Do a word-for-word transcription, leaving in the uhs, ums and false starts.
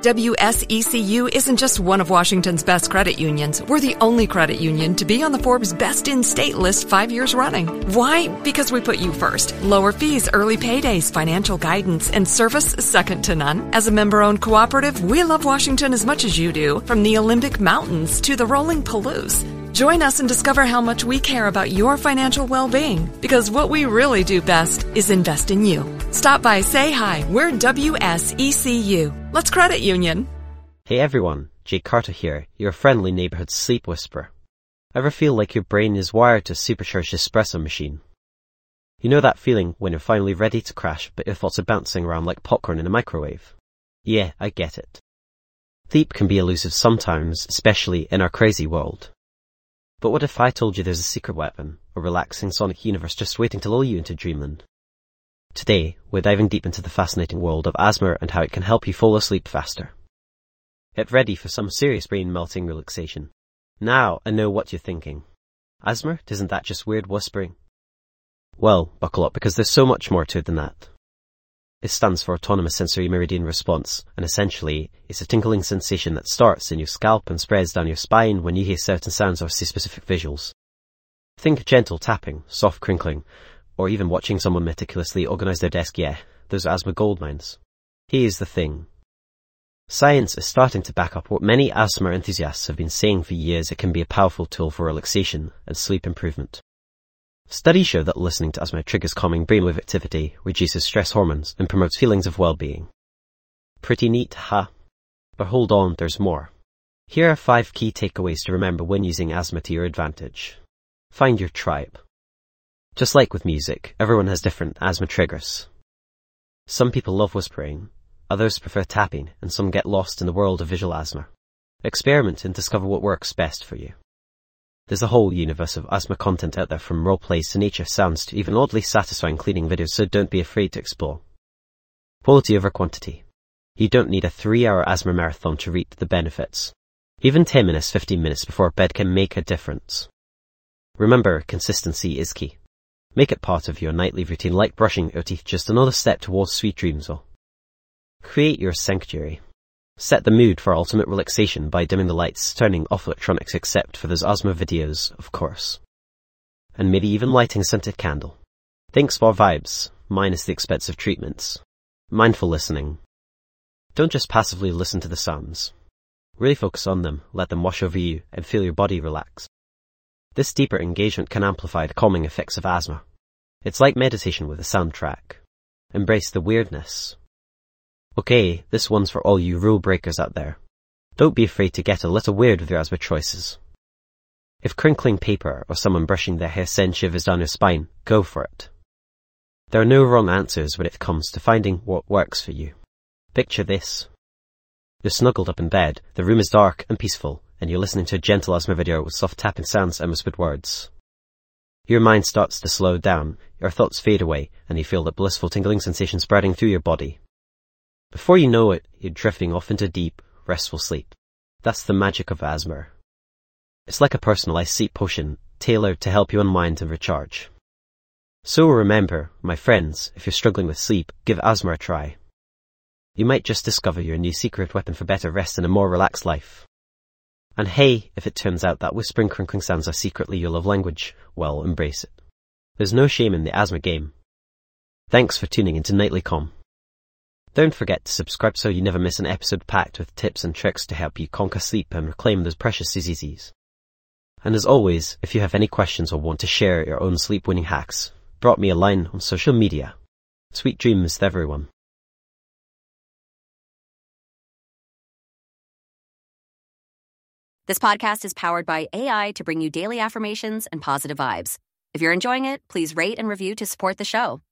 W S E C U isn't just one of Washington's best credit unions. We're the only credit union to be on the Forbes Best in State list five years running. Why? Because we put you first. Lower fees, early paydays, financial guidance, and service second to none. As a member-owned cooperative, we love Washington as much as you do, from the Olympic Mountains to the rolling Palouse. Join us and discover how much we care about your financial well-being, because what we really do best is invest in you. Stop by, say hi. We're W S E C U. Let's credit union. Hey everyone, Jake Carter here, your friendly neighborhood sleep whisperer. Ever feel like your brain is wired to a supercharged espresso machine? You know that feeling when you're finally ready to crash, but your thoughts are bouncing around like popcorn in a microwave? Yeah, I get it. Sleep can be elusive sometimes, especially in our crazy world. But what if I told you there's a secret weapon, a relaxing sonic universe just waiting to lull you into dreamland? Today, we're diving deep into the fascinating world of asthma and how it can help you fall asleep faster. Get ready for some serious brain-melting relaxation. Now, I know what you're thinking. Asthma? Isn't that just weird whispering? Well, buckle up because there's so much more to it than that. It stands for Autonomous Sensory Meridian Response, and essentially, it's a tingling sensation that starts in your scalp and spreads down your spine when you hear certain sounds or see specific visuals. Think gentle tapping, soft crinkling, or even watching someone meticulously organize their desk. Yeah, those are asthma goldmines. Here's the thing. Science is starting to back up what many asthma enthusiasts have been saying for years. It can be a powerful tool for relaxation and sleep improvement. Studies show that listening to asthma triggers calming brainwave activity, reduces stress hormones, and promotes feelings of well-being. Pretty neat, huh? But hold on, there's more. Here are five key takeaways to remember when using asthma to your advantage. Find your tribe. Just like with music, everyone has different asthma triggers. Some people love whispering, others prefer tapping, and some get lost in the world of visual asthma. Experiment and discover what works best for you. There's a whole universe of asthma content out there, from role plays to nature sounds to even oddly satisfying cleaning videos, so don't be afraid to explore. Quality over quantity. You don't need a three-hour asthma marathon to reap the benefits. Even ten minutes, fifteen minutes before bed can make a difference. Remember, consistency is key. Make it part of your nightly routine, like brushing your teeth, just another step towards sweet dreams. Or create your sanctuary. Set the mood for ultimate relaxation by dimming the lights, turning off electronics except for those asthma videos, of course. And maybe even lighting a scented candle. Think spa vibes, minus the expensive treatments. Mindful listening. Don't just passively listen to the sounds. Really focus on them, let them wash over you, and feel your body relax. This deeper engagement can amplify the calming effects of asthma. It's like meditation with a soundtrack. Embrace the weirdness. Okay, this one's for all you rule breakers out there. Don't be afraid to get a little weird with your asthma choices. If crinkling paper or someone brushing their hair sends shivers down your spine, go for it. There are no wrong answers when it comes to finding what works for you. Picture this. You're snuggled up in bed, the room is dark and peaceful, and you're listening to a gentle asthma video with soft tapping sounds and whispered words. Your mind starts to slow down, your thoughts fade away, and you feel that blissful tingling sensation spreading through your body. Before you know it, you're drifting off into deep, restful sleep. That's the magic of asthma. It's like a personalized sleep potion, tailored to help you unwind and recharge. So remember, my friends, if you're struggling with sleep, give asthma a try. You might just discover your new secret weapon for better rest and a more relaxed life. And hey, if it turns out that whispering, crinkling sounds are secretly your love language, well, embrace it. There's no shame in the asthma game. Thanks for tuning into Nightly Calm. Don't forget to subscribe so you never miss an episode packed with tips and tricks to help you conquer sleep and reclaim those precious C Z Zs. And as always, if you have any questions or want to share your own sleep-winning hacks, drop me a line on social media. Sweet dreams to everyone. This podcast is powered by A I to bring you daily affirmations and positive vibes. If you're enjoying it, please rate and review to support the show.